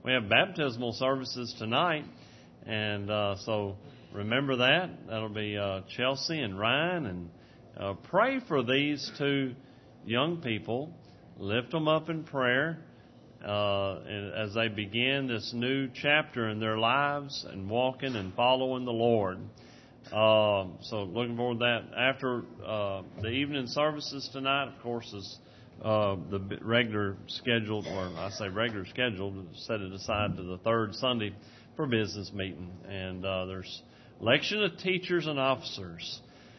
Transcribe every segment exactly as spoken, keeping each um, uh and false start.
we have baptismal services tonight, and uh, so remember that. That'll be uh, Chelsea and Ryan, and uh, pray for these two young people. Lift them up in prayer uh, as they begin this new chapter in their lives and walking and following the Lord. Uh, so looking forward to that. After uh, the evening services tonight, of course, is uh, the regular scheduled, or I say regular scheduled, set it aside to the third Sunday for business meeting. And uh, there's election of teachers and officers.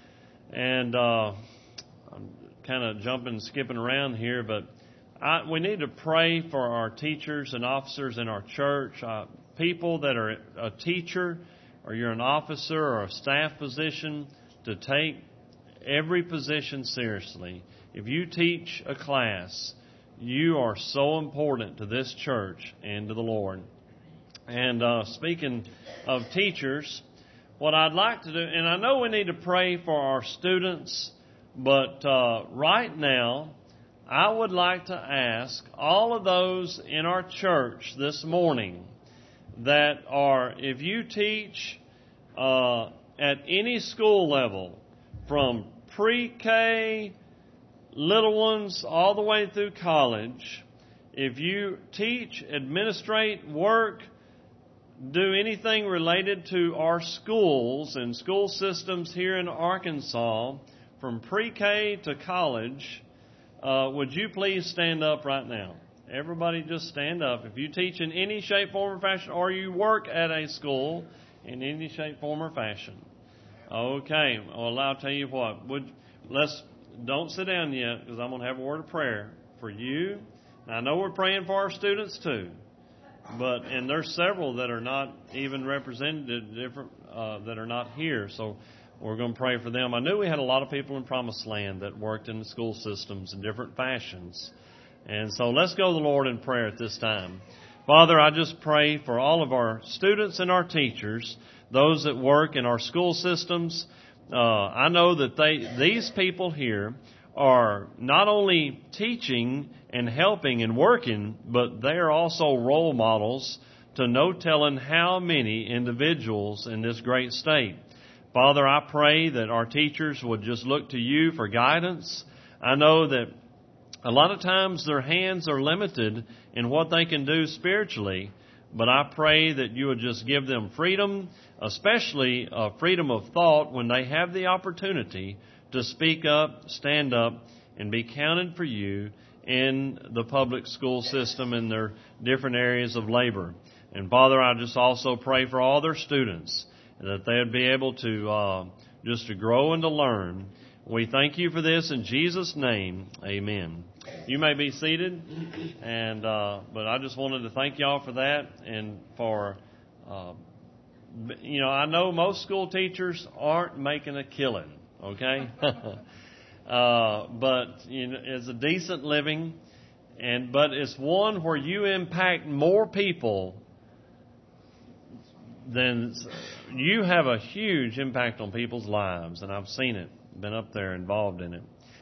And uh, I'm kind of jumping and skipping around here, but I, we need to pray for our teachers and officers in our church, uh, people that are a teacher, or you're an officer or a staff position, to take every position seriously. If you teach a class, you are so important to this church and to the Lord. And uh, speaking of teachers, what I'd like to do, and I know we need to pray for our students, but uh, right now, I would like to ask all of those in our church this morning that are, if you teach uh, at any school level, from pre-K, little ones, all the way through college, if you teach, administrate, work, do anything related to our schools and school systems here in Arkansas, from pre-K to college, uh, would you please stand up right now? Everybody just stand up. If you teach in any shape, form, or fashion, or you work at a school in any shape, form, or fashion. Okay. Well, I'll tell you what. Would let's don't sit down yet, because I'm going to have a word of prayer for you. Now, I know we're praying for our students too, but and there's several that are not even represented, different uh, that are not here. So we're going to pray for them. I knew we had a lot of people in Promised Land that worked in the school systems in different fashions. And so let's go to the Lord in prayer at this time. Father, I just pray for all of our students and our teachers, those that work in our school systems. Uh, I know that they, these people here are not only teaching and helping and working, but they are also role models to no telling how many individuals in this great state. Father, I pray that our teachers would just look to you for guidance. I know that a lot of times their hands are limited in what they can do spiritually, but I pray that you would just give them freedom, especially uh, freedom of thought when they have the opportunity to speak up, stand up, and be counted for you in the public school system in their different areas of labor. And Father, I just also pray for all their students, that they would be able to uh, just to grow and to learn. We thank you for this in Jesus' name. Amen. You may be seated, and uh, but I just wanted to thank y'all for that, and for uh, you know, I know most school teachers aren't making a killing, okay, uh, but you know, it's a decent living, and but it's one where you impact more people than you have a huge impact on people's lives, and I've seen it. Been up there involved in it.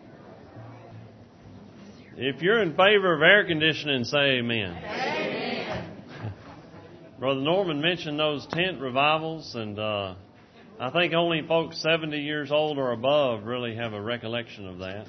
If you're in favor of air conditioning, say amen. Amen. Brother Norman mentioned those tent revivals, and uh, I think only folks seventy years old or above really have a recollection of that.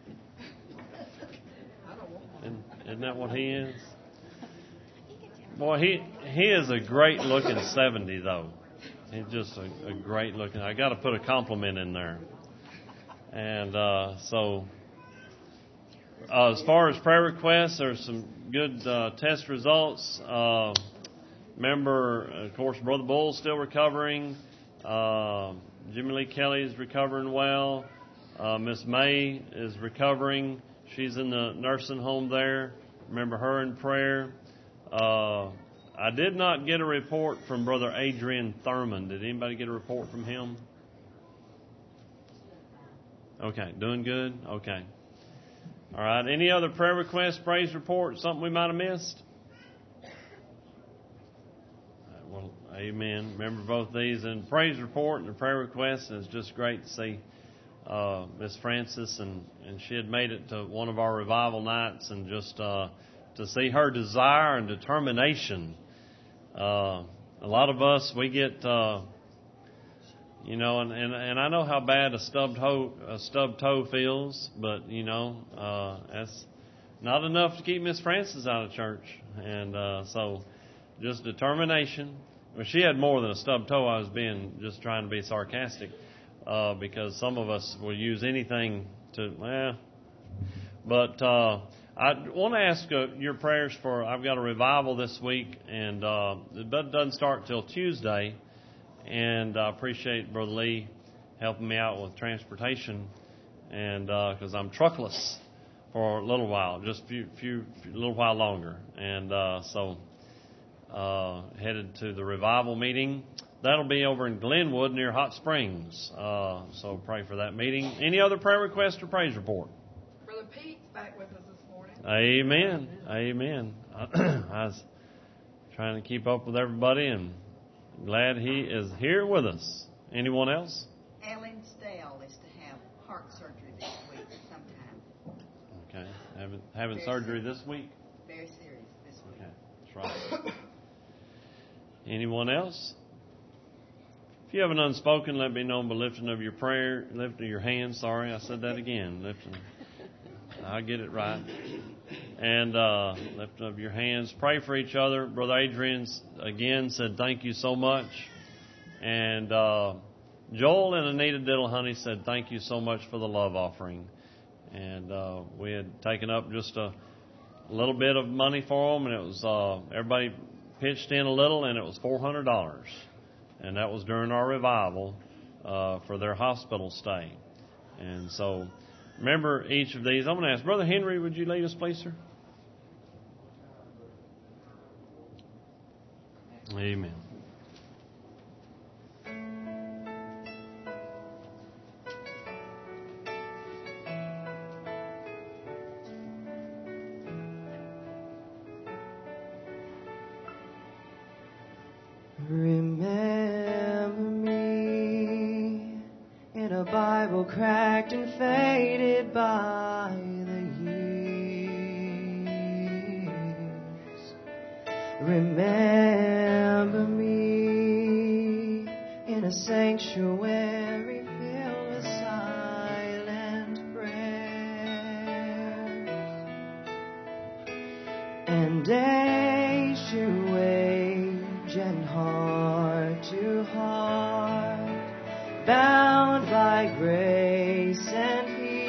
Isn't, isn't that what he is? Boy, he he is a great looking seventy though. He's just a, a great looking. I got to put a compliment in there. And uh, so, uh, as far as prayer requests, there's some good uh, test results. Uh, remember, of course, Brother Bull's still recovering. Uh, Jimmy Lee Kelly is recovering well. Uh, Miss May is recovering. She's in the nursing home there. Remember her in prayer. Uh, I did not get a report from Brother Adrian Thurman. Did anybody get a report from him? Okay, doing good? Okay. All right, any other prayer requests, praise report, something we might have missed? Right, well, amen. Remember both these, and praise report and the prayer request, and it's just great to see uh, Miss Francis, and, and she had made it to one of our revival nights, and just uh, to see her desire and determination. Uh, a lot of us, we get, uh, you know, and, and, and I know how bad a stubbed toe, a stubbed toe feels, but, you know, uh, that's not enough to keep Miss Francis out of church. And uh, so just determination. Well, she had more than a stubbed toe. I was being just trying to be sarcastic uh, because some of us will use anything to, well, but uh, I want to ask uh, your prayers for, I've got a revival this week, and uh, it doesn't start till Tuesday, and I appreciate Brother Lee helping me out with transportation, and because uh, I'm truckless for a little while, just a few, few, few little while longer, and uh, so uh, headed to the revival meeting. That'll be over in Glenwood near Hot Springs, uh, so pray for that meeting. Any other prayer request or praise report? Brother Pete's back with us this morning. Amen. Amen. I was trying to keep up with everybody and glad he is here with us. Anyone else? Ellen Stale is to have heart surgery this week sometime. Okay. Having, having Very surgery serious. this week? Very serious this week. Okay. That's right. Anyone else? If you have an unspoken, let me know by lifting of your prayer, lifting of your hands. Sorry, I said that again. Lifting. I'll get it right. And uh, lifting of your hands. Pray for each other. Brother Adrian, again, said thank you so much. And uh, Joel and Anita Diddlehoney said thank you so much for the love offering. And uh, we had taken up just a little bit of money for them, and it was uh, everybody pitched in a little, and it was four hundred dollars. And that was during our revival uh, for their hospital stay. And so remember each of these. I'm going to ask Brother Henry, would you lead us, please, sir? Amen. Remember me in a Bible cracked and faded by the years. Remember me in a sanctuary filled with silent prayers and age to age and heart to heart, bound by grace and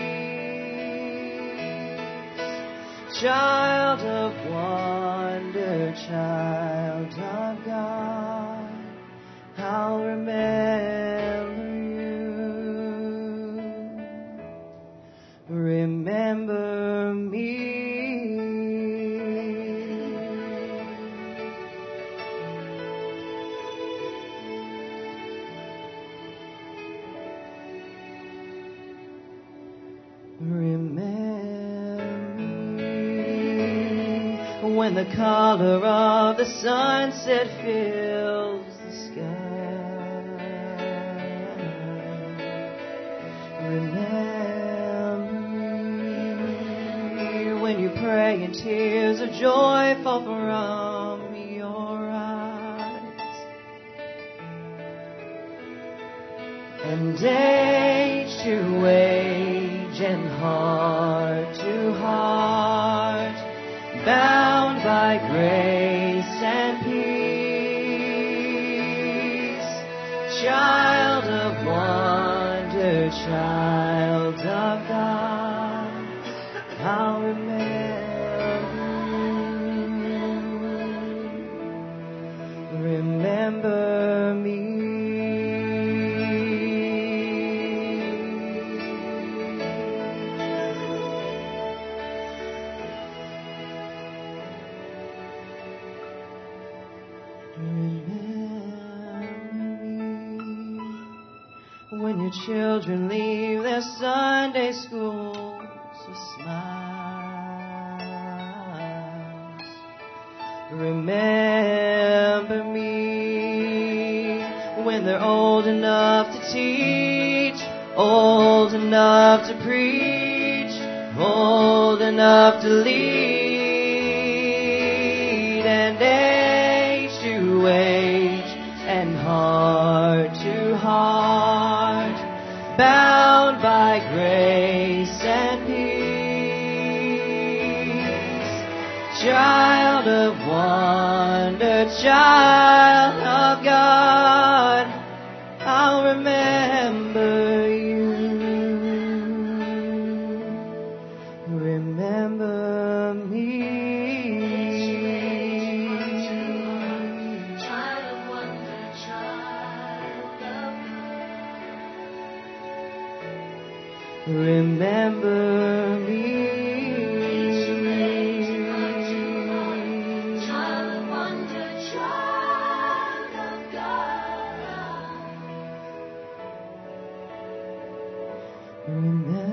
peace, child of wonder, child of God, I'll remember you. Remember me. Remember me when the color of the sunset fills the sky. Remember me when you pray and tears of joy fall from your eyes. And age to age and heart to heart, bound by grace and peace, child of wonder, child of God, I'll remember you. Remember me. When your children leave their Sunday schools with smiles, remember me when they're old enough to teach, old enough to preach, old enough to lead. to age and heart to heart, bound by grace and peace. Child of wonder, child of God, I'll remember you. Remember me. Child of wonder, child of God. Remember me. Child of wonder, child of God. Remember me.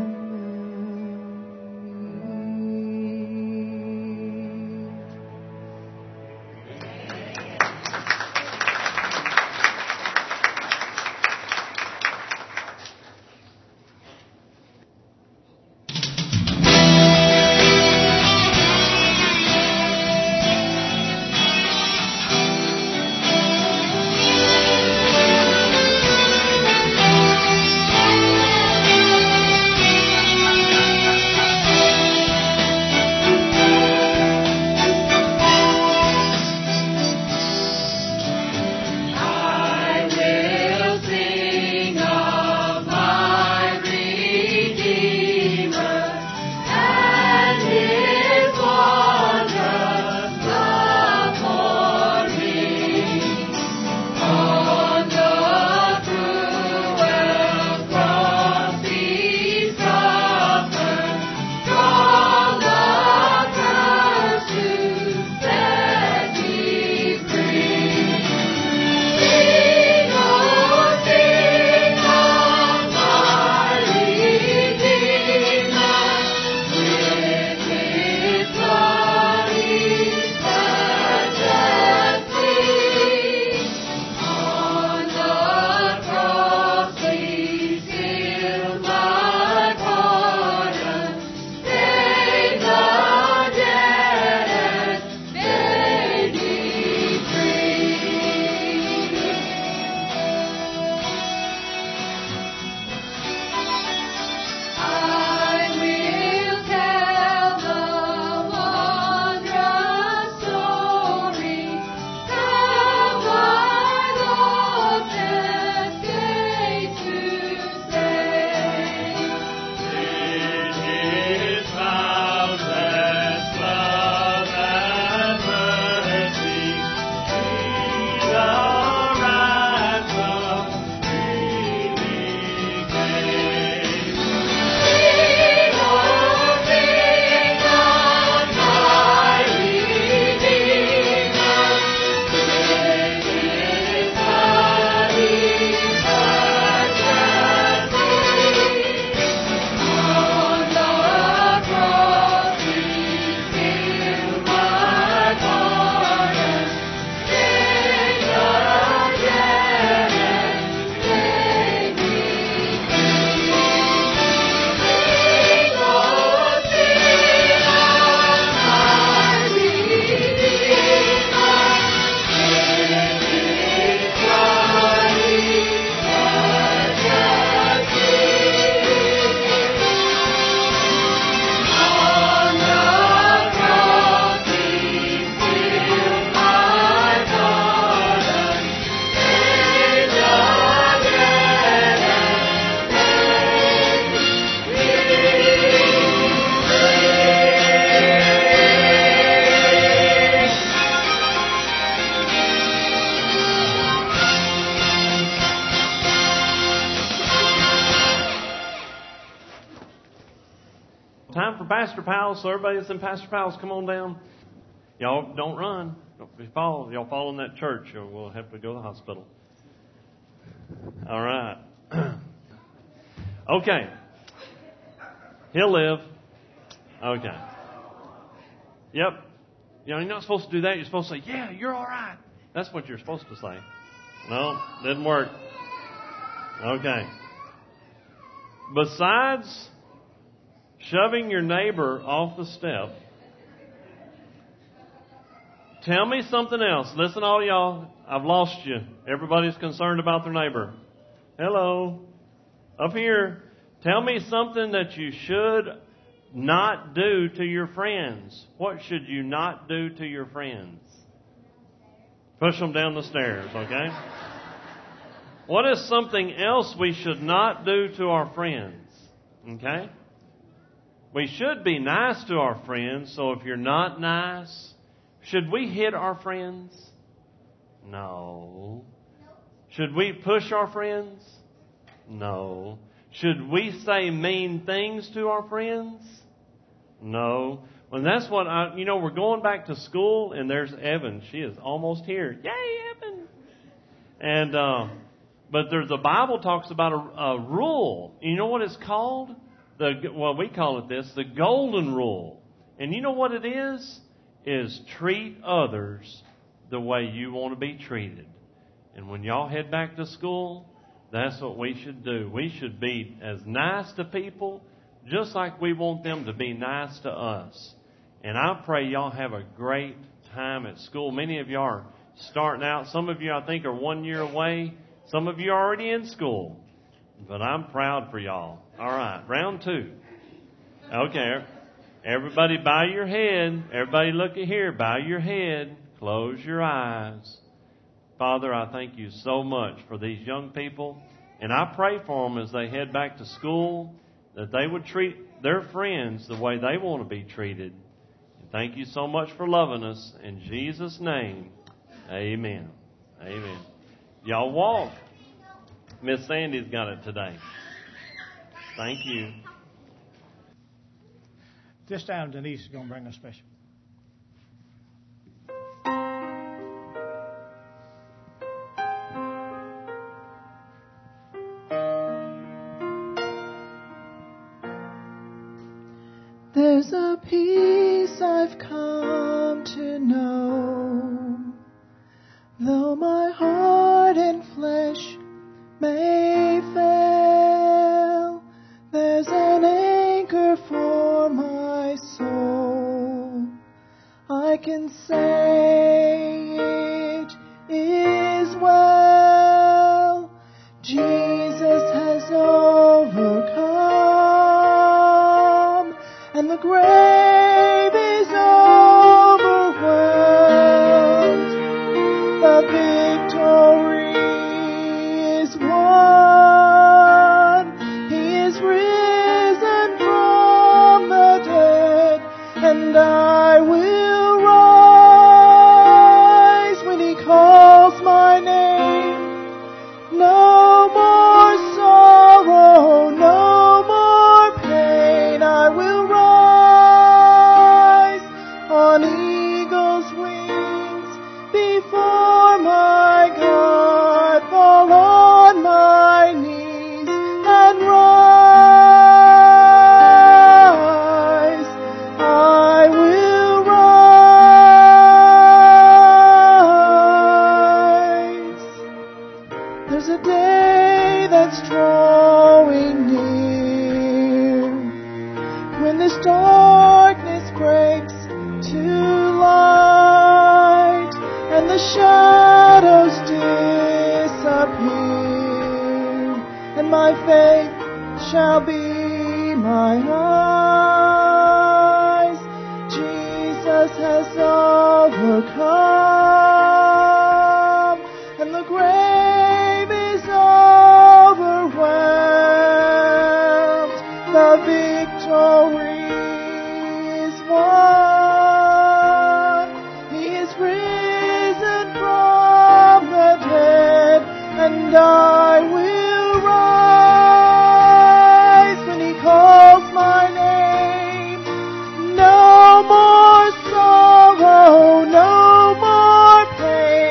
Time for Pastor Powell. So everybody that's in Pastor Powell's, come on down. Y'all don't run. If you fall, y'all fall in that church, or we'll have to go to the hospital. All right. Okay. He'll live. Okay. Yep. You know, you're not supposed to do that. You're supposed to say, yeah, you're all right. That's what you're supposed to say. No, didn't work. Okay. Besides shoving your neighbor off the step, Tell me something else. Listen, all y'all. I've lost you. Everybody's concerned about their neighbor. Hello. Up here. Tell me something that you should not do to your friends. What should you not do to your friends? Push them down the stairs, okay? What is something else we should not do to our friends? Okay? We should be nice to our friends, so if you're not nice, should we hit our friends? No. Should we push our friends? No. Should we say mean things to our friends? No. Well, that's what I, you know, we're going back to school, and there's Evan. She is almost here. Yay, Evan! And, uh, but there's, the Bible talks about a, a rule. You know what it's called? The, well, we call it this, the golden rule. And you know what it is? Is treat others the way you want to be treated. And when y'all head back to school, that's what we should do. We should be as nice to people just like we want them to be nice to us. And I pray y'all have a great time at school. Many of you are starting out. Some of you, I think, are one year away. Some of you are already in school. But I'm proud for y'all. All right, round two. Okay, everybody bow your head. Everybody look at here. Bow your head. Close your eyes. Father, I thank you so much for these young people. And I pray for them as they head back to school, that they would treat their friends the way they want to be treated. And thank you so much for loving us. In Jesus' name, amen. Amen. Y'all walk. Miss Sandy's got it today. Thank you. This time Denise is going to bring us special. There's a peace I've come to know, though my heart and flesh may fail, there's an anchor for my soul. I can say it is well. Jesus has overcome, and the grave is overwhelmed. The victory is won. He is risen from the dead, and I will rise when he calls my name. No more sorrow, no more pain. I will rise on eagle's wings before my God, fall on my knees and rise. I will rise. There's a day that's drawing near, when this darkness breaks to light, and the shadows disappear, and my faith shall be my eyes. Jesus has overcome, and the grave is overwhelmed. The victory is won. He is risen from the dead, and I will rise when he calls my name. No more sorrow, no more pain.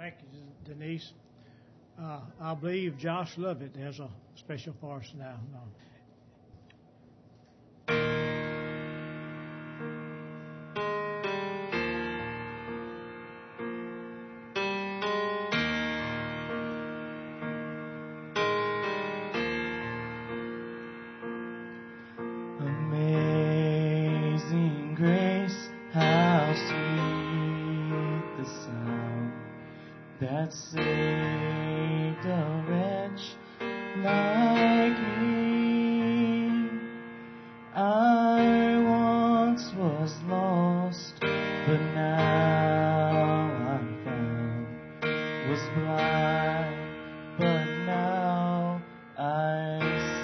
Thank you, Denise. Uh, I believe Josh Lovett has a special for us now. No. Amazing grace, how sweet the sound that saved a wretch like me. I once was lost, but now I'm found. Was blind, but now I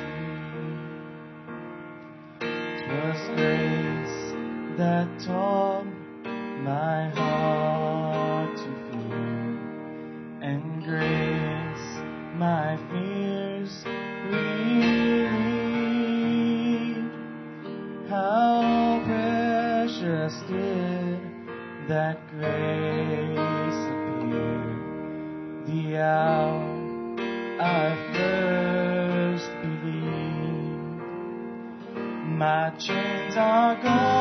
see. 'Twas grace that taught my heart to fear, and grace my fears relieved. How precious did that grace appear the hour I first believed. My chains are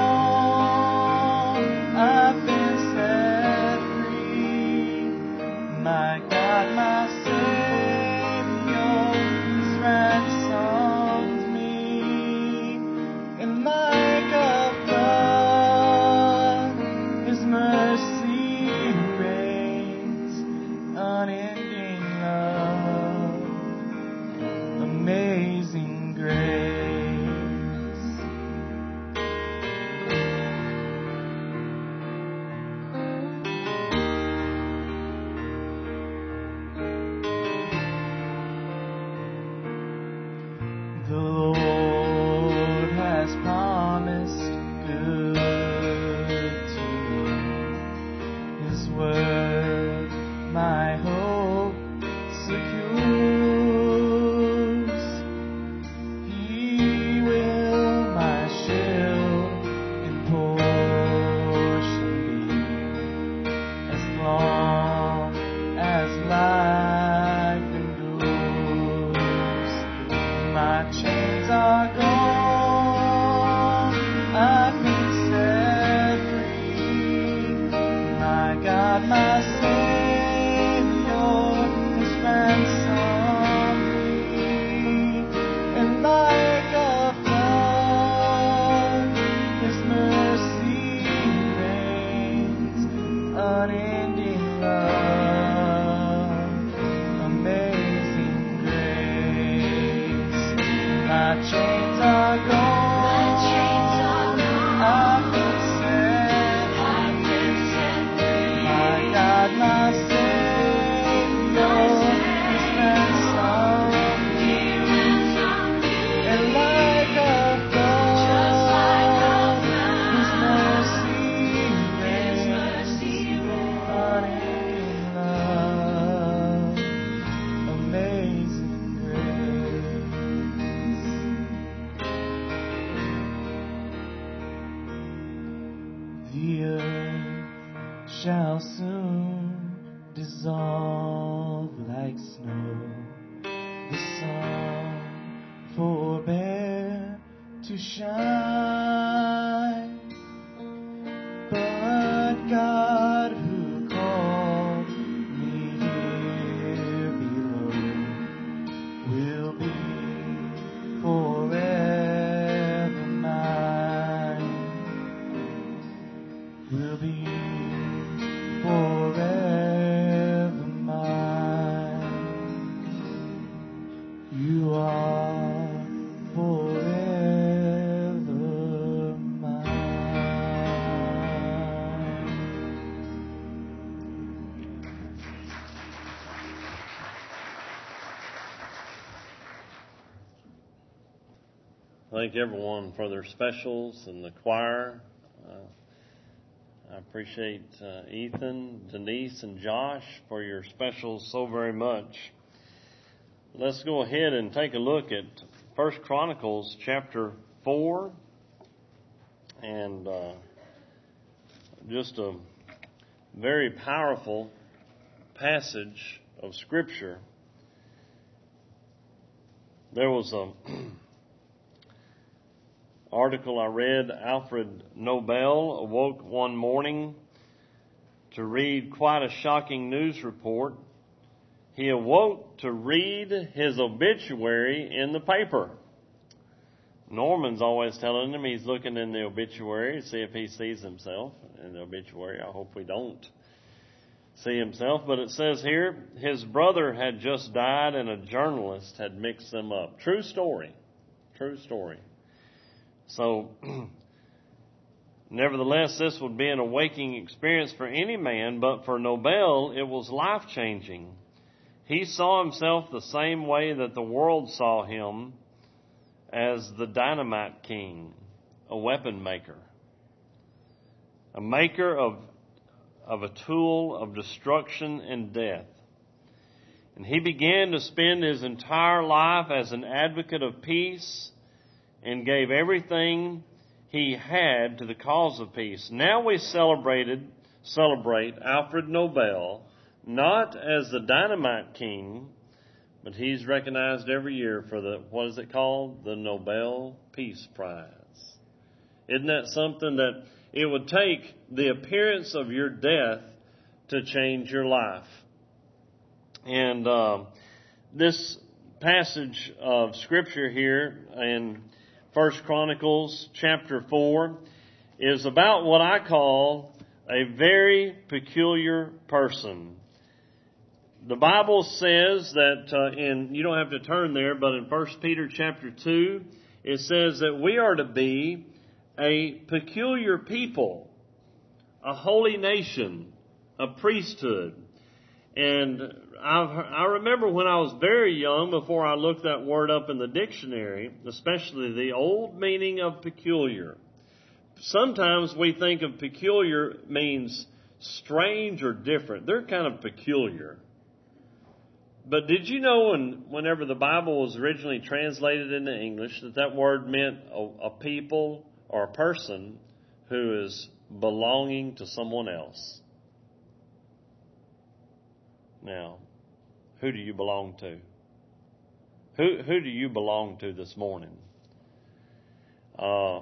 gone, I've been set free. My God, my Savior, has ransomed me. And like a flood, His mercy reigns, unending love, amazing grace. The Lord has promised good to me. His word my hope secures. He will my shield and portion be, as long as life endures. My chains are gone, I've been set free. My God, my Savior, has ransomed me. And like a flood, His mercy reigns, unending love, amazing grace. My chains are gone. I've been set free. My God, my Savior, has ransomed me. And like a flood, His mercy reigns, unending love, amazing grace. The earth shall soon dissolve like snow. The sun forbear to shine. But God, who called me here below, will be forever mine. Will be forever mine. You are forever mine. Thank everyone for their specials and the choir. Uh, I appreciate uh, Ethan, Denise, and Josh for your specials so very much. Let's go ahead and take a look at First Chronicles chapter four, and uh, just a very powerful passage of Scripture. There was an article I read. Alfred Nobel awoke one morning to read quite a shocking news report. He awoke to read his obituary in the paper. Norman's always telling him he's looking in the obituary to see if he sees himself in the obituary. I hope we don't see himself. But it says here, his brother had just died and a journalist had mixed them up. True story. True story. So, nevertheless, this would be an awakening experience for any man, but for Nobel, it was life-changing. He saw himself the same way that the world saw him, as the dynamite king, a weapon maker, a maker of, of a tool of destruction and death. And he began to spend his entire life as an advocate of peace and gave everything he had to the cause of peace. Now we celebrated, celebrate Alfred Nobel, not as the dynamite king, but he's recognized every year for the, what is it called? The Nobel Peace Prize. Isn't that something that it would take the appearance of your death to change your life? And uh, this passage of Scripture here in First Chronicles chapter four is about what I call a very peculiar person. The Bible says that uh, in, you don't have to turn there, but in First Peter chapter two, it says that we are to be a peculiar people, a holy nation, a priesthood. And I've, I remember when I was very young, before I looked that word up in the dictionary, especially the old meaning of peculiar. Sometimes we think of peculiar means strange or different. They're kind of peculiar. But did you know when, whenever the Bible was originally translated into English, that that word meant a, a people or a person who is belonging to someone else? Now, who do you belong to? Who who do you belong to this morning? Uh,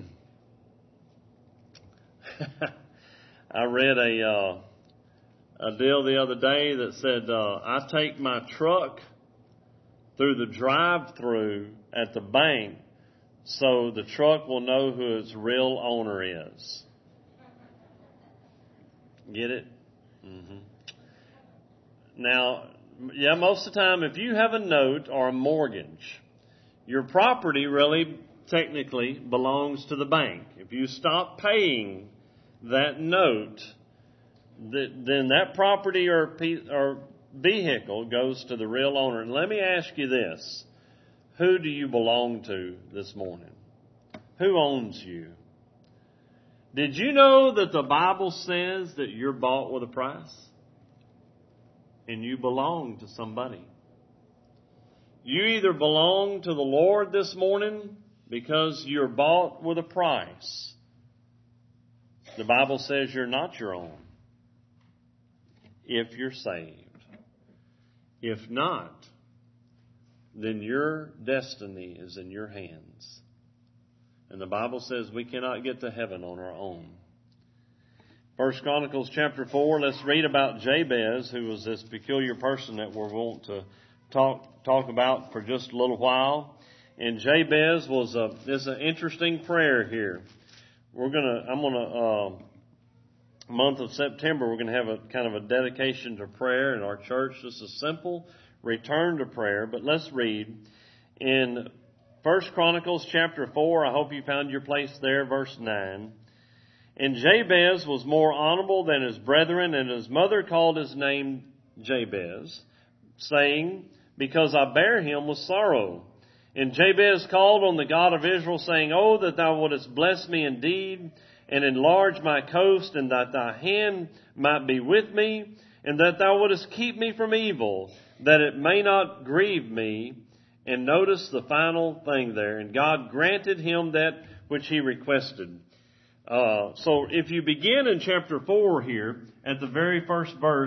I read a... Uh, a deal the other day that said, uh, I take my truck through the drive-through at the bank so the truck will know who its real owner is. Get it? Mm-hmm. Now, yeah, most of the time, if you have a note or a mortgage, your property really technically belongs to the bank. If you stop paying that note, then that property or or vehicle goes to the real owner. And let me ask you this. Who do you belong to this morning? Who owns you? Did you know that the Bible says that you're bought with a price? And you belong to somebody. You either belong to the Lord this morning because you're bought with a price. The Bible says you're not your own. If you're saved. If not, then your destiny is in your hands. And the Bible says we cannot get to heaven on our own. First Chronicles chapter four, let's read about Jabez, who was this peculiar person that we're going to talk talk about for just a little while. And Jabez was a this is an interesting prayer here. We're gonna I'm gonna uh, month of September, we're going to have a kind of a dedication to prayer in our church. Just a simple return to prayer. But let's read in First Chronicles chapter four. I hope you found your place there, verse nine. And Jabez was more honorable than his brethren, and his mother called his name Jabez, saying, because I bear him with sorrow. And Jabez called on the God of Israel, saying, Oh, that thou wouldest bless me indeed, and enlarge my coast, and that thy hand might be with me, and that thou wouldest keep me from evil, that it may not grieve me. And notice the final thing there. And God granted him that which he requested. Uh, so if you begin in chapter four here, at the very first verse,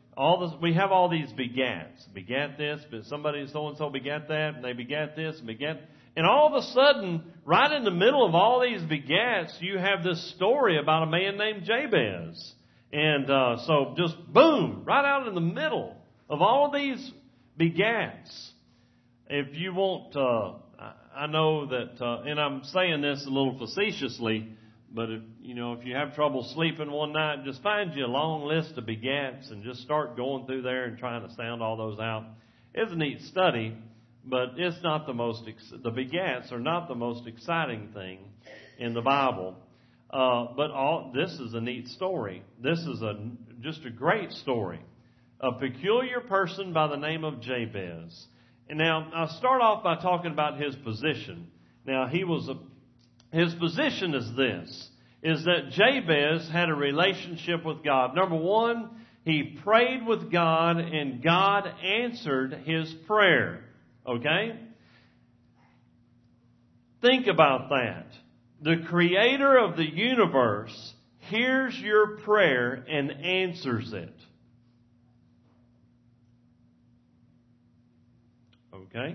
all this, we have all these begats. Begat this, but somebody so-and-so begat that, and they begat this, and begat... And all of a sudden, right in the middle of all these begats, you have this story about a man named Jabez. And uh, so just boom, right out in the middle of all of these begats. If you want, uh, I know that, uh, and I'm saying this a little facetiously, but if, you know, if you have trouble sleeping one night, just find you a long list of begats and just start going through there and trying to sound all those out. It's a neat study, but it's not the most, ex- the begats are not the most exciting thing in the Bible. Uh, but all, this is a neat story. This is a, just a great story. A peculiar person by the name of Jabez. And now, I'll start off by talking about his position. Now, he was a, his position is this, is that Jabez had a relationship with God. Number one, he prayed with God and God answered his prayer. Okay? Think about that. The creator of the universe hears your prayer and answers it. Okay?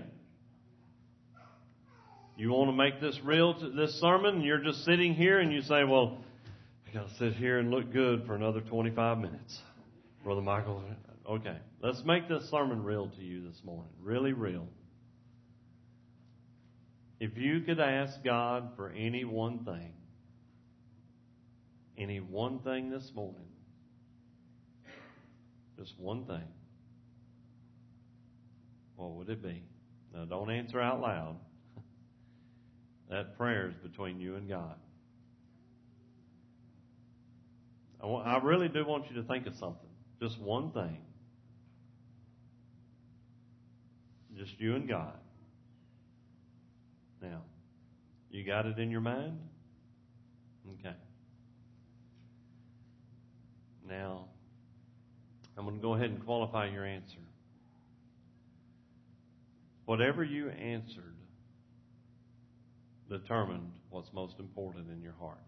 You want to make this real, to this sermon, and you're just sitting here and you say, well, I got to sit here and look good for another twenty-five minutes. Brother Michael, okay. Let's make this sermon real to you this morning. Really real. If you could ask God for any one thing, any one thing this morning, just one thing, what would it be? Now, don't answer out loud. That prayer is between you and God. I, want, I really do want you to think of something. Just one thing. Just you and God. Now, you got it in your mind? Okay. Now, I'm going to go ahead and qualify your answer. Whatever you answered determined what's most important in your heart.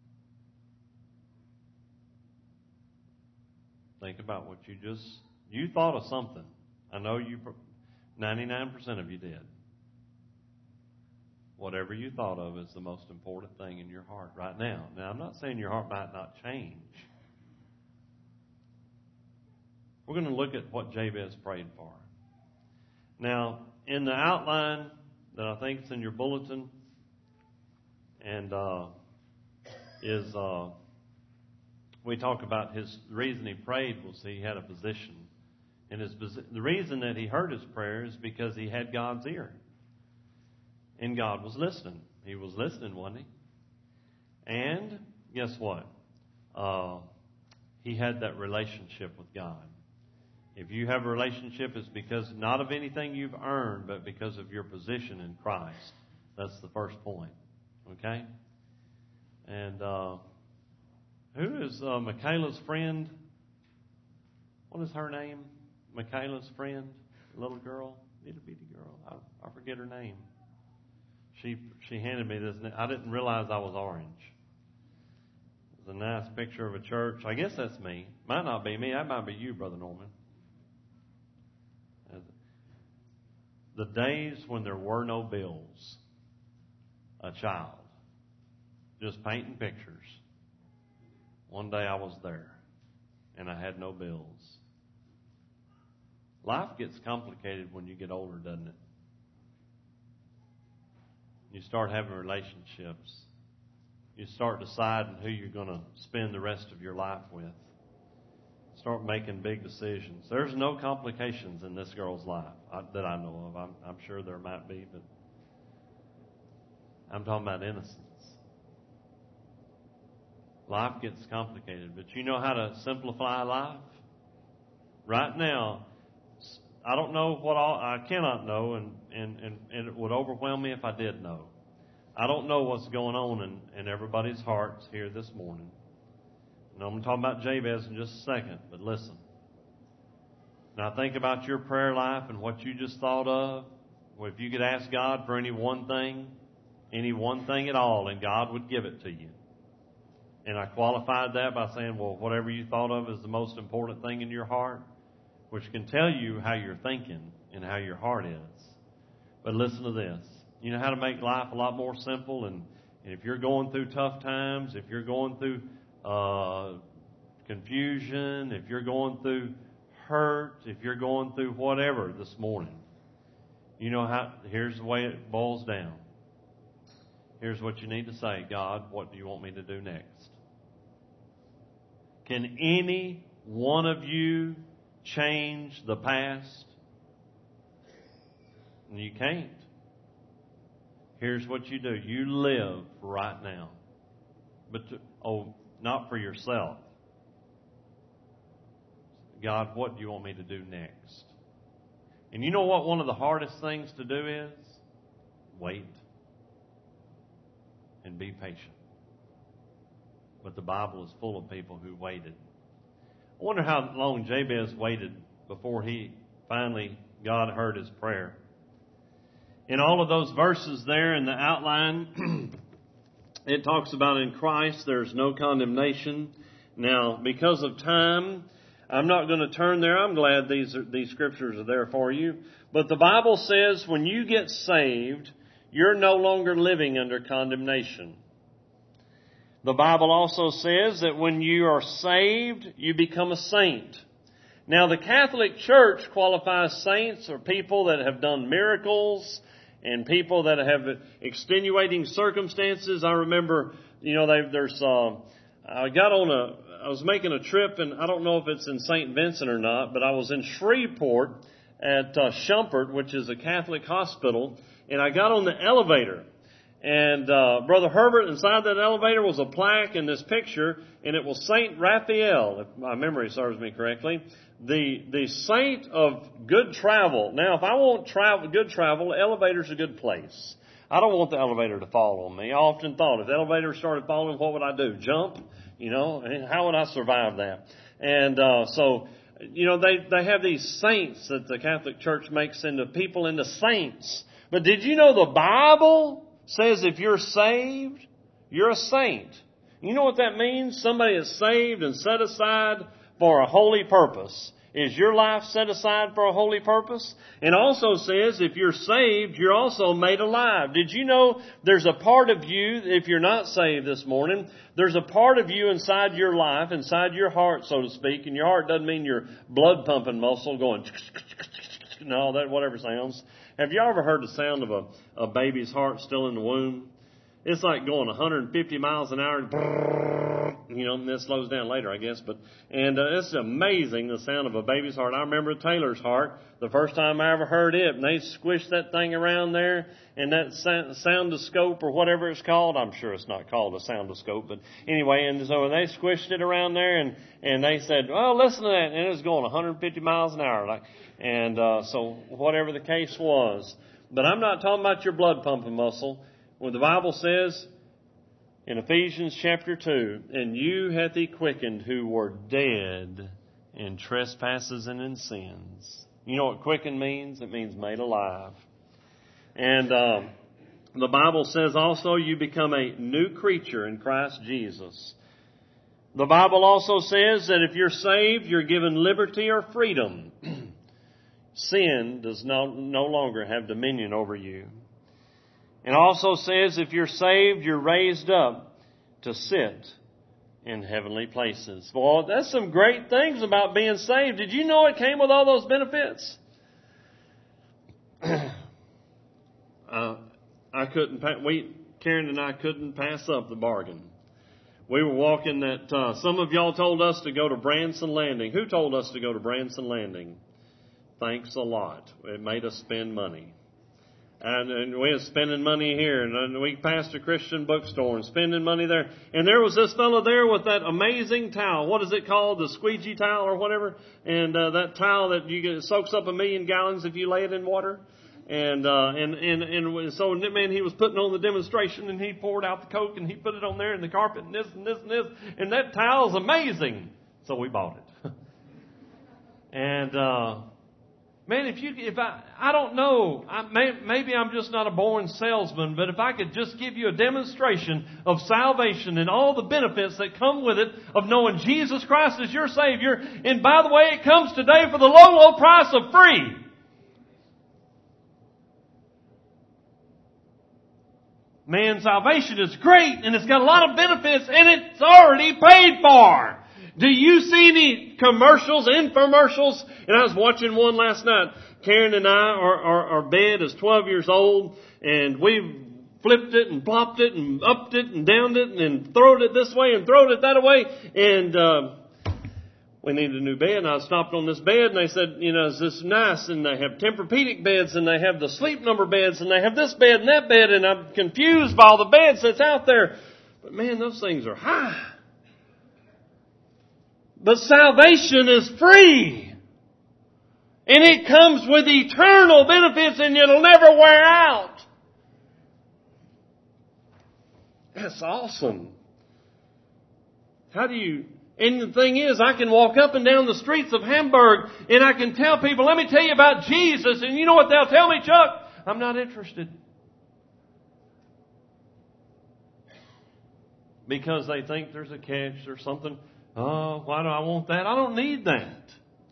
Think about what you just, you thought of something. I know you, ninety-nine percent of you did. Whatever you thought of is the most important thing in your heart right now. Now, I'm not saying your heart might not change. We're going to look at what Jabez prayed for. Now, in the outline that I think is in your bulletin, and uh, is uh, we talk about his the reason he prayed was he had a position, and his the reason that he heard his prayer is because he had God's ear. And God was listening. He was listening, wasn't he? And guess what? Uh, he had that relationship with God. If you have a relationship, it's because not of anything you've earned, but because of your position in Christ. That's the first point. Okay? And uh, who is uh, Michaela's friend? What is her name? Michaela's friend? Little girl? Little bitty girl. I, I forget her name. She she handed me this. I didn't realize I was orange. It's a nice picture of a church. I guess that's me. Might not be me. That might be you, Brother Norman. The days when there were no bills. A child. Just painting pictures. One day I was there. And I had no bills. Life gets complicated when you get older, doesn't it? You start having relationships. You start deciding who you're going to spend the rest of your life with. Start making big decisions. There's no complications in this girl's life I, that I know of. I'm, I'm sure there might be, but I'm talking about innocence. Life gets complicated, but you know how to simplify life? Right now, I don't know what all, I cannot know, and, and, and, and it would overwhelm me if I did know. I don't know what's going on in, in everybody's hearts here this morning. And I'm going to talk about Jabez in just a second, but listen. Now think about your prayer life and what you just thought of. Well, if you could ask God for any one thing, any one thing at all, and God would give it to you. And I qualified that by saying, well, whatever you thought of is the most important thing in your heart. which can tell you how you're thinking and how your heart is. But listen to this. You know how to make life a lot more simple? And, and if you're going through tough times, if you're going through uh, confusion, if you're going through hurt, if you're going through whatever this morning, you know how, here's the way it boils down. Here's what you need to say. God, what do you want me to do next? Can any one of you change the past? You can't. Here's what you do. You live right now. But, to, oh, not for yourself. God, what do you want me to do next? And you know what one of the hardest things to do is? Wait. And be patient. But the Bible is full of people who waited. I wonder how long Jabez waited before he finally, God heard his prayer. In all of those verses there in the outline, it talks about in Christ there's no condemnation. Now, because of time, I'm not going to turn there. I'm glad these are, these scriptures are there for you. But the Bible says when you get saved, you're no longer living under condemnation. The Bible also says that when you are saved, you become a saint. Now, the Catholic Church qualifies saints or people that have done miracles and people that have extenuating circumstances. I remember, you know, they, there's, uh, I got on a, I was making a trip, and I don't know if it's in Saint Vincent or not, but I was in Shreveport at uh, Shumpert, which is a Catholic hospital, and I got on the elevator. And uh, Brother Herbert, inside that elevator was a plaque and this picture, and it was Saint Raphael, if my memory serves me correctly, the the saint of good travel. Now, if I want travel, good travel, the elevator's a good place. I don't want the elevator to fall on me. I often thought, if the elevator started falling, what would I do? Jump? You know, how would I survive that? And uh, so, you know, they, they have these saints that the Catholic Church makes into people into saints. But did you know the Bible says if you're saved, you're a saint? You know what that means? Somebody is saved and set aside for a holy purpose. Is your life set aside for a holy purpose? It also says if you're saved, you're also made alive. Did you know there's a part of you, if you're not saved this morning, there's a part of you inside your life, inside your heart, so to speak, and your heart doesn't mean your blood pumping muscle going no, that whatever sounds. Have you ever heard the sound of a, a baby's heart still in the womb? It's like going one hundred fifty miles an hour. You know, and it slows down later, I guess. But and uh, it's amazing, the sound of a baby's heart. I remember Taylor's heart, the first time I ever heard it. And they squished that thing around there, and that soundoscope or whatever it's called. I'm sure it's not called a soundoscope, but anyway. And so they squished it around there, and and they said, "Oh, listen to that," and it was going one hundred fifty miles an hour. Like, and uh, so whatever the case was. But I'm not talking about your blood pumping muscle. When the Bible says in Ephesians chapter two, and you hath he quickened who were dead in trespasses and in sins. You know what quickened means? It means made alive. And um, the Bible says also you become a new creature in Christ Jesus. The Bible also says that if you're saved, you're given liberty or freedom. Sin does no, no longer have dominion over you. It also says if you're saved, you're raised up to sit in heavenly places. Well, that's some great things about being saved. Did you know it came with all those benefits? uh, I couldn't, we, Karen and I couldn't pass up the bargain. We were walking that, uh, some of y'all told us to go to Branson Landing. Who told us to go to Branson Landing? Thanks a lot. It made us spend money. And, and we were spending money here, and we passed a Christian bookstore and spending money there. And there was this fellow there with that amazing towel. What is it called? The squeegee towel or whatever? And uh, that towel that you get, soaks up a million gallons if you lay it in water. And uh, and and and so, man, he was putting on the demonstration, and he poured out the Coke, and he put it on there in the carpet, and this and this and this. And that towel's amazing. So we bought it. and uh, Man, if you, if I, I don't know, I may, maybe I'm just not a born salesman, but if I could just give you a demonstration of salvation and all the benefits that come with it, of knowing Jesus Christ as your Savior, and by the way, it comes today for the low, low price of free. Man, salvation is great, and it's got a lot of benefits, and it's already paid for. Do you see any commercials, infomercials? And I was watching one last night. Karen and I, our, our, our bed is twelve years old, and we've flipped it and plopped it and upped it and downed it and throwed it this way and throwed it that way. And uh, we needed a new bed. And I stopped on this bed, and they said, you know, is this nice? And they have Tempur-Pedic beds, and they have the sleep number beds, and they have this bed and that bed, and I'm confused by all the beds that's out there. But man, those things are high. But salvation is free. And it comes with eternal benefits, and it'll never wear out. That's awesome. How do you... And the thing is, I can walk up and down the streets of Hamburg, and I can tell people, let me tell you about Jesus. And you know what they'll tell me, Chuck? I'm not interested. Because they think there's a catch or something. Oh, why do I want that? I don't need that.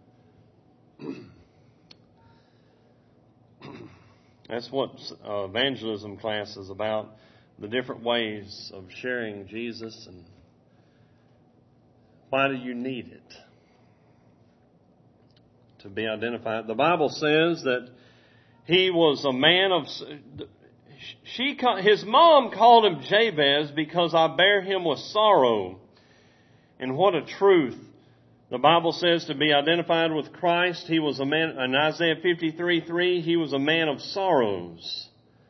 That's what uh, evangelism class is about. The different ways of sharing Jesus, and why do you need it? To be identified. The Bible says that he was a man of... She, his mom called him Jabez because I bear him with sorrow. And what a truth. The Bible says to be identified with Christ, he was a man, in Isaiah fifty-three three, he was a man of sorrows.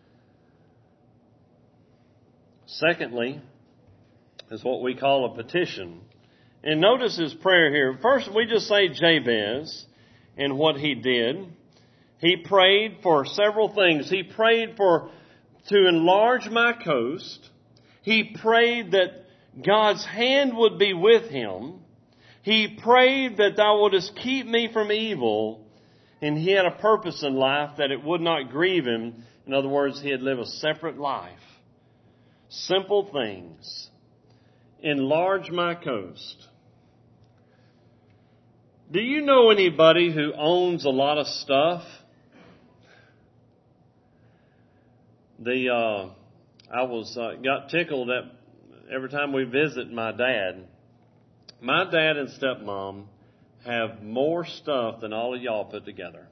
Secondly, is what we call a petition. And notice his prayer here. First, we just say Jabez and what he did. He prayed for several things. He prayed for to enlarge my coast. He prayed that God's hand would be with him. He prayed that thou wouldest keep me from evil. And he had a purpose in life that it would not grieve him. In other words, he'd live a separate life. Simple things. Enlarge my coast. Do you know anybody who owns a lot of stuff? The uh, I was uh, got tickled at every time we visit my dad. My dad and stepmom have more stuff than all of y'all put together.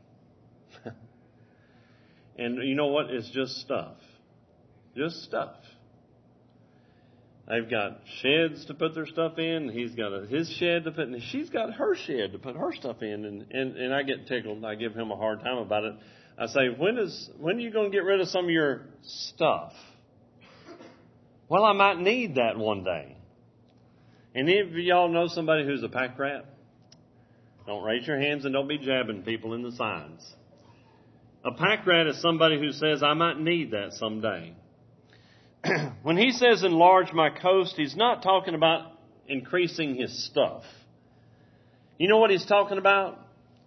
And you know what? It's just stuff. Just stuff. They've got sheds to put their stuff in. He's got a, his shed to put in. She's got her shed to put her stuff in. And, and, and I get tickled. I give him a hard time about it. I say, when is when are you going to get rid of some of your stuff? Well, I might need that one day. And any of y'all know somebody who's a pack rat? Don't raise your hands and don't be jabbing people in the sides. A pack rat is somebody who says, I might need that someday. When he says enlarge my coast, he's not talking about increasing his stuff. You know what he's talking about?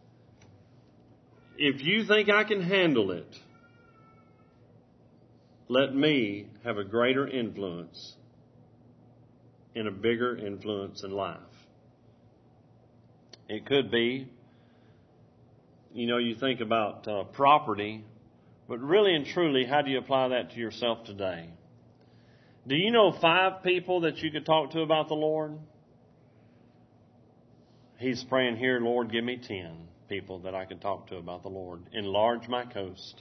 If you think I can handle it, let me have a greater influence and a bigger influence in life. It could be, you know, you think about uh, property, but really and truly, how do you apply that to yourself today? Do you know five people that you could talk to about the Lord? He's praying here, Lord, give me ten people that I can talk to about the Lord. Enlarge my coast.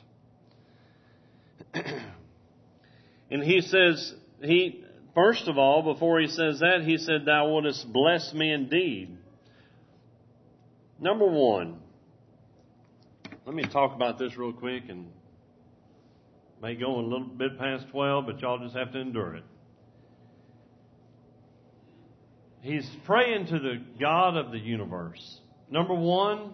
And he says, he first of all, before he says that, he said, thou wouldest bless me indeed. Number one, let me talk about this real quick, and may go a little bit past twelve, but y'all just have to endure it. He's praying to the God of the universe. Number one,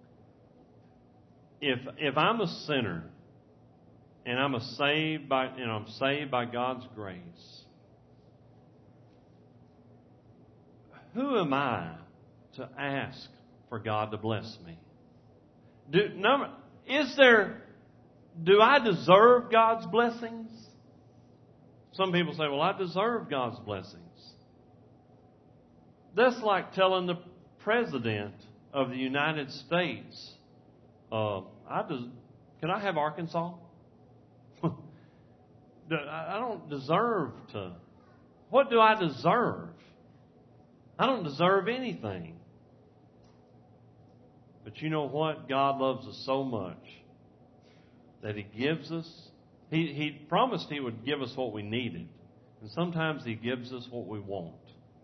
if if I'm a sinner and I'm a saved by and I'm saved by God's grace, who am I to ask for God to bless me? Do, number, is there, do I deserve God's blessings? Some people say, well, I deserve God's blessings. That's like telling the President of the United States, uh, I des- can I have Arkansas? I don't deserve to. What do I deserve? I don't deserve anything. But you know what? God loves us so much that He gives us. He, he promised He would give us what we needed. And sometimes He gives us what we want.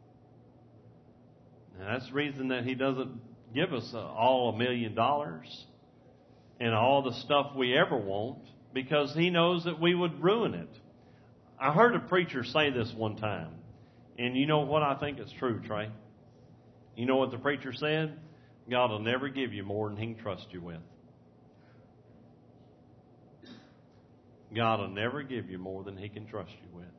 And that's the reason that He doesn't give us all a million dollars and all the stuff we ever want, because He knows that we would ruin it. I heard a preacher say this one time, and you know what? I think it's true, Trey. You know what the preacher said? God will never give you more than He can trust you with. God will never give you more than He can trust you with.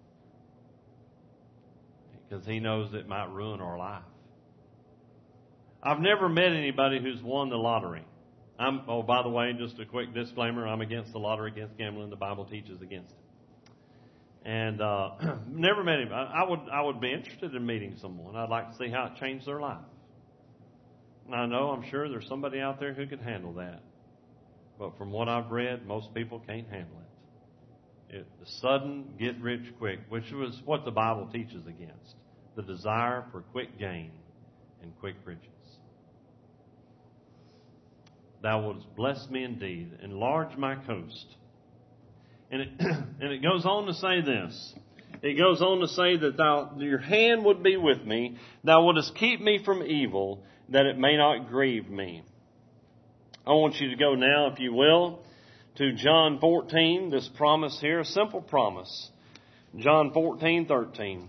Because He knows it might ruin our life. I've never met anybody who's won the lottery. I'm, oh, by the way, just a quick disclaimer, I'm against the lottery, against gambling. The Bible teaches against it. And uh, never met him. I, I would I would be interested in meeting someone. I'd like to see how it changed their life. And I know, I'm sure there's somebody out there who could handle that. But from what I've read, most people can't handle it. It the sudden, get rich quick, which was what the Bible teaches against. The desire for quick gain and quick riches. Thou wouldst bless me indeed, enlarge my coast. And it, and it goes on to say this. It goes on to say that thou, your hand would be with me. Thou wouldest keep me from evil, that it may not grieve me. I want you to go now, if you will, to John fourteen, this promise here, a simple promise. John fourteen thirteen.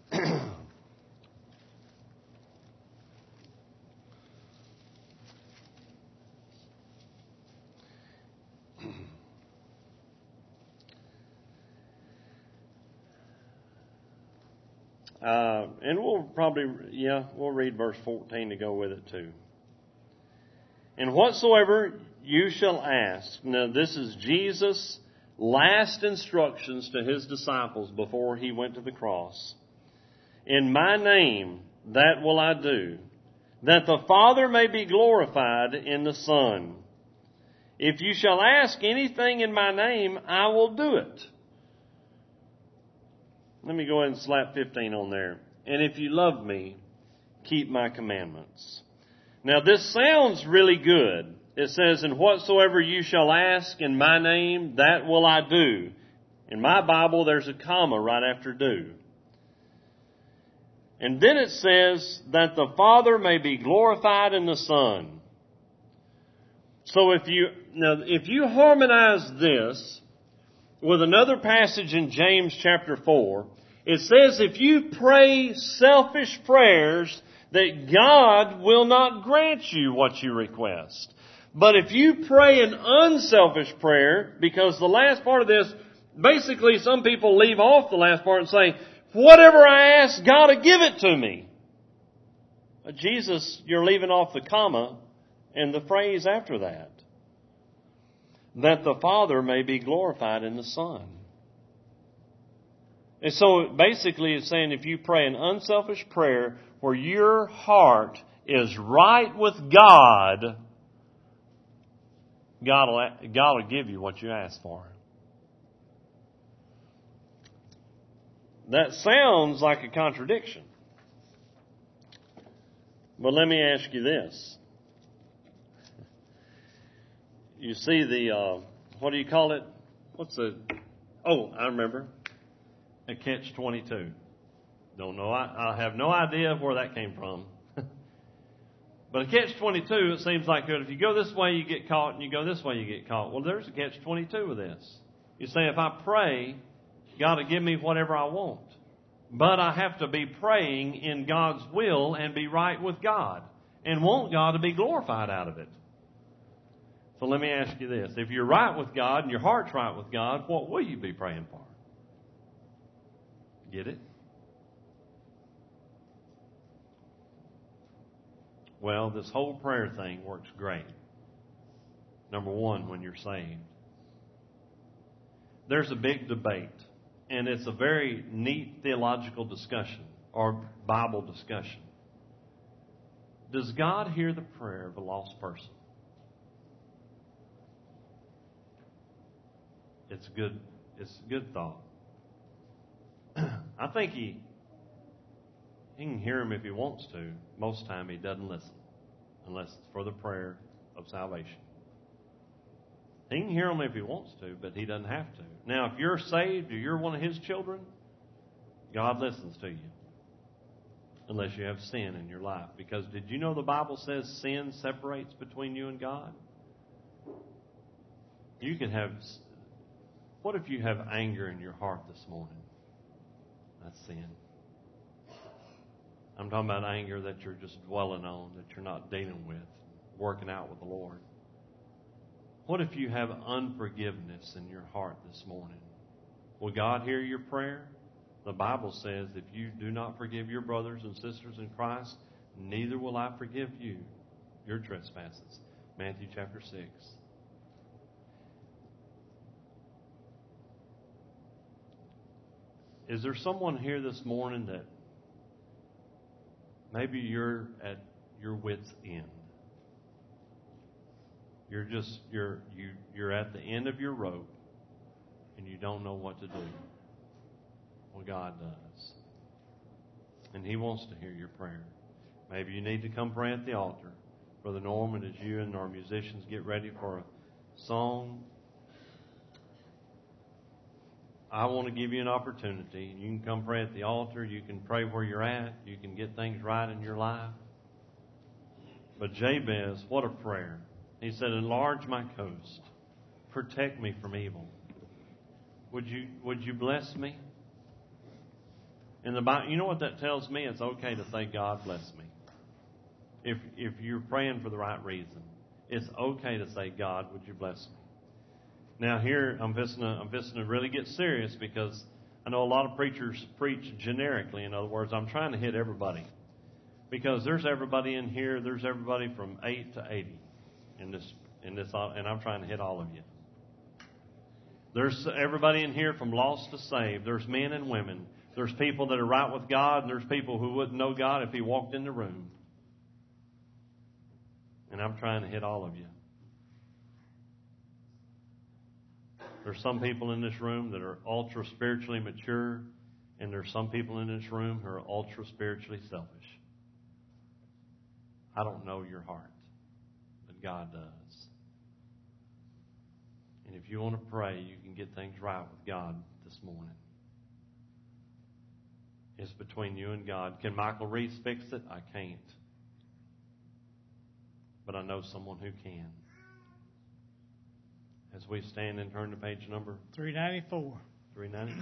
Uh, and we'll probably, yeah, we'll read verse fourteen to go with it too. And whatsoever you shall ask. Now, this is Jesus' last instructions to His disciples before He went to the cross. In my name, that will I do, that the Father may be glorified in the Son. If you shall ask anything in my name, I will do it. Let me go ahead and slap fifteen on there. And if you love me, keep my commandments. Now this sounds really good. It says, and whatsoever you shall ask in my name, that will I do. In my Bible, there's a comma right after do. And then it says that the Father may be glorified in the Son. So if you, now if you harmonize this with another passage in James chapter four, it says if you pray selfish prayers, that God will not grant you what you request. But if you pray an unselfish prayer, because the last part of this, basically some people leave off the last part and say, whatever I ask, God will give it to me. But Jesus, you're leaving off the comma and the phrase after that. That the Father may be glorified in the Son. And so basically it's saying if you pray an unselfish prayer where your heart is right with God, God will, God will give you what you ask for. That sounds like a contradiction. But let me ask you this. You see the, uh, what do you call it? What's the, oh, I remember. A catch twenty-two. Don't know. I, I have no idea where that came from. But a catch twenty-two, it seems like if you go this way, you get caught, and you go this way, you get caught. Well, there's a catch twenty-two with this. You say, if I pray, God will give me whatever I want. But I have to be praying in God's will and be right with God and want God to be glorified out of it. So let me ask you this. If you're right with God and your heart's right with God, what will you be praying for? Get it? Well, this whole prayer thing works great. number one, when you're saved. There's a big debate, and it's a very neat theological discussion or Bible discussion. Does God hear the prayer of a lost person? It's good. It's a good thought. I think he he can hear him if he wants to. Most time he doesn't listen, unless it's for the prayer of salvation. He can hear him if he wants to, but he doesn't have to. Now, if you're saved or you're one of his children, God listens to you. Unless you have sin in your life. Because did you know the Bible says sin separates between you and God? You can have... What if you have anger in your heart this morning? That's sin. I'm talking about anger that you're just dwelling on, that you're not dealing with, working out with the Lord. What if you have unforgiveness in your heart this morning? Will God hear your prayer? The Bible says, if you do not forgive your brothers and sisters in Christ, neither will I forgive you your trespasses. Matthew chapter six. Is there someone here this morning that maybe you're at your wit's end? You're just you're you you're at the end of your rope and you don't know what to do. Well, God does. And He wants to hear your prayer. Maybe you need to come pray at the altar. Brother Norman, as you and our musicians get ready for a song, I want to give you an opportunity. You can come pray at the altar. You can pray where you're at. You can get things right in your life. But Jabez, what a prayer. He said, enlarge my coast. Protect me from evil. Would you, would you bless me? In the Bible, you know what that tells me? It's okay to say, God bless me. If, if you're praying for the right reason, it's okay to say, God, would you bless me? Now here, I'm fixing to, I'm fixing to really get serious because I know a lot of preachers preach generically. In other words, I'm trying to hit everybody. Because there's everybody in here, there's everybody from eight to eighty in this, in this, and I'm trying to hit all of you. There's everybody in here from lost to saved. There's men and women. There's people that are right with God, and there's people who wouldn't know God if He walked in the room. And I'm trying to hit all of you. There's some people in this room that are ultra spiritually mature, and there's some people in this room who are ultra spiritually selfish. I don't know your heart, but God does. And if you want to pray, you can get things right with God this morning. It's between you and God. Can Michael Reese fix it? I can't. But I know someone who can. As we stand and turn to page number three ninety-four. three ninety.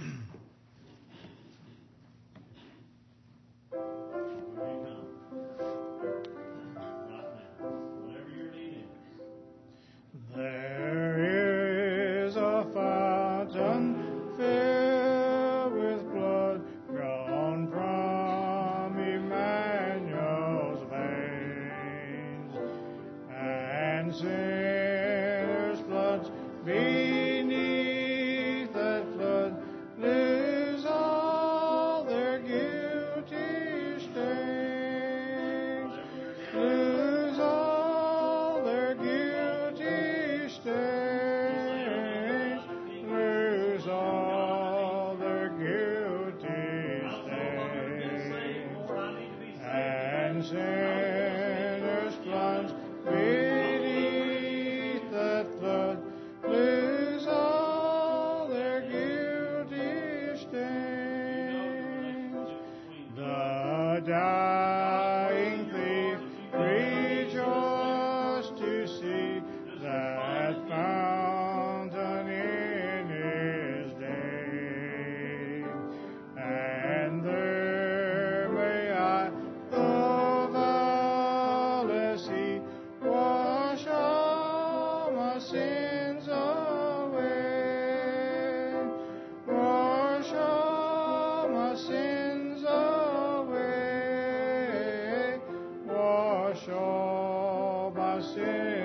There is a fountain filled with blood drawn from Emmanuel's veins, and sinners' floods beneath that flood lose all their guilty stains, lose all their guilty stains, lose all their guilty stains, and sinners plunge beneath that flood lose all their guilty stains. The dying thief rejoiced to see that fountain in his day, and there may I, though vowless he, wash all my sins away, wash all my sins away, wash all my sins